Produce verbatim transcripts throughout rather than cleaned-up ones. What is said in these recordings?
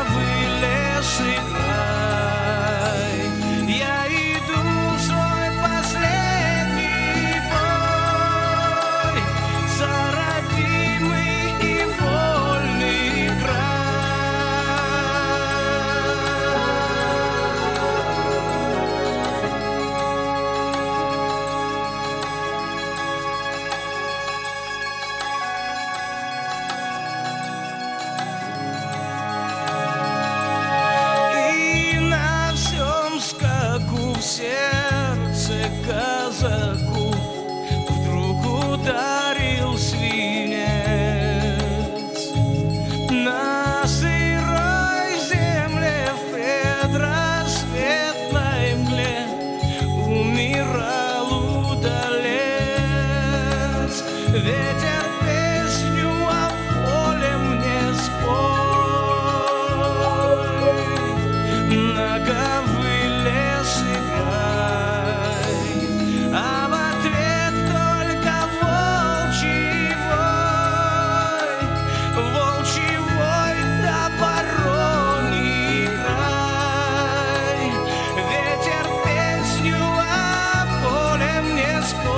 ковы лес играй. Я иду в свой последний бой за родимый и вольный в сердце казаку вдруг ударил свинец. На сырой земле в предрассветной мгле умирал удалец. Ветер песню о поле мне спой, на ковыле сыграй, а в ответ только волчий вой, волчий вой да вороний край. Ветер песню о поле мне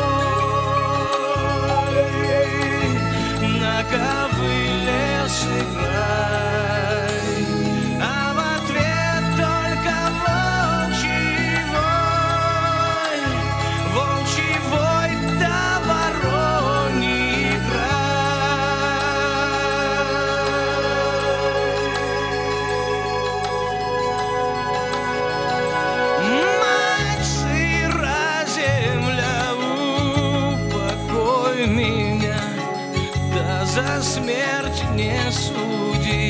спой, на ковыле сыграй, а в ответ только волчий вой, волчий вой да вороний край. Мать сыра земля, упокой меня, да за смерть не суди.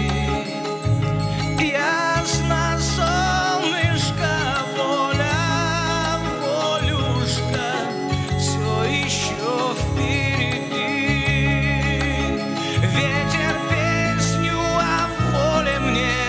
Ясно солнышко, воля, волюшка, все еще впереди. Ветер песню о воле мне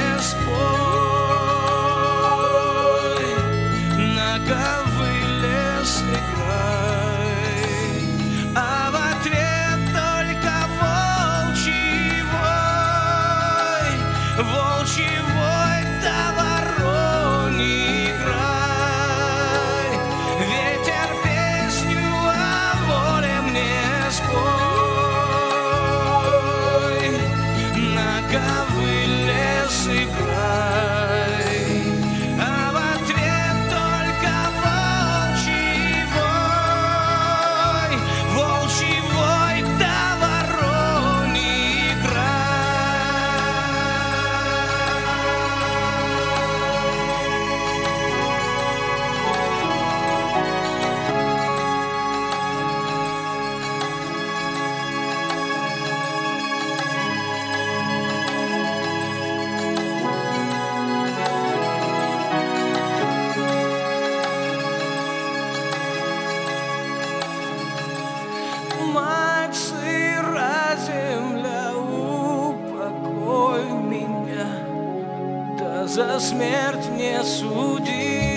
спой, на ковыле сыграй, а в ответ только волчий вой, волчий вой да вороний край. Ветер песню о воле мне спой, на ковыле сыграй, а в ответ только волчий вой, волчий вой да вороний Мать сыра земля, упокой меня, да за смерть не суди.